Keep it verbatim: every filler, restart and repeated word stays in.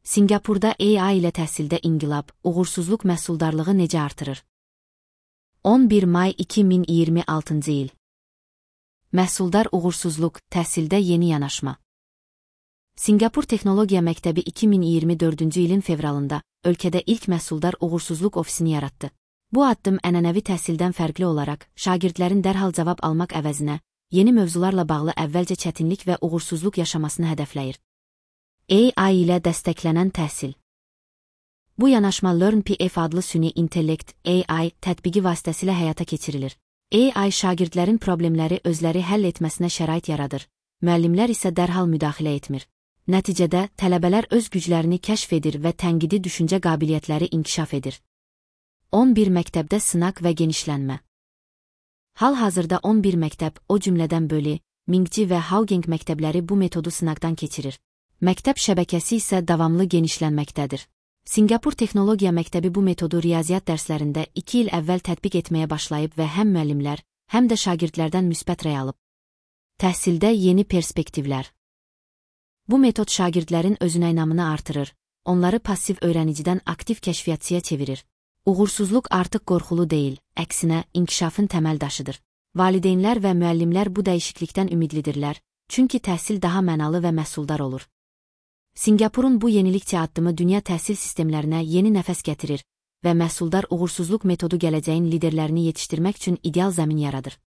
Singapurda A I ilə təhsildə inqilab, uğursuzluq məhsuldarlığı necə artırır? on bir may iki min iyirmi altıncı il. Məhsuldar uğursuzluq, təhsildə yeni yanaşma. Singapur Texnologiya Məktəbi iki min iyirmi dördüncü ilin fevralında ölkədə ilk məhsuldar uğursuzluq ofisini yaratdı. Bu addım ənənəvi təhsildən fərqli olaraq, şagirdlərin dərhal cavab almaq əvəzinə, yeni mövzularla bağlı əvvəlcə çətinlik və uğursuzluq yaşamasını hədəfləyir. A I ilə dəstəklənən təhsil. Bu yanaşma LearnPF adlı süni intellekt A I tətbiqi vasitəsilə həyata keçirilir. A I şagirdlərin problemləri özləri həll etməsinə şərait yaradır, müəllimlər isə dərhal müdaxilə etmir. Nəticədə, tələbələr öz güclərini kəşf edir və tənqidi düşüncə qabiliyyətləri inkişaf edir. on bir məktəbdə sınaq və genişlənmə. Hal-hazırda on bir məktəb, o cümlədən Böli, Mingji və Haogeng məktəbləri bu metodu sınaqdan keçirir. Məktəb şəbəkəsi isə davamlı genişlənməkdədir. Singapur Texnologiya Məktəbi bu metodu riyaziyyat dərslərində iki il əvvəl tətbiq etməyə başlayıb və həm müəllimlər, həm də şagirdlərdən müsbət rəy alıb. Təhsildə yeni perspektivlər. Bu metod şagirdlərin özünəynamını artırır, onları passiv öyrənicidən aktiv kəşfiyyatçıya çevirir. Uğursuzluq artıq qorxulu deyil, əksinə, inkişafın təməl daşıdır. Valideynlər və müəllimlər bu dəyişiklikdən ümidlidirlər, çünki təhsil daha mənalı və məhsuldar olur. Singapurun bu yenilikçi addımı dünya təhsil sistemlərinə yeni nəfəs gətirir və məhsuldar uğursuzluq metodu gələcəyin liderlərini yetişdirmək üçün ideal zəmin yaradır.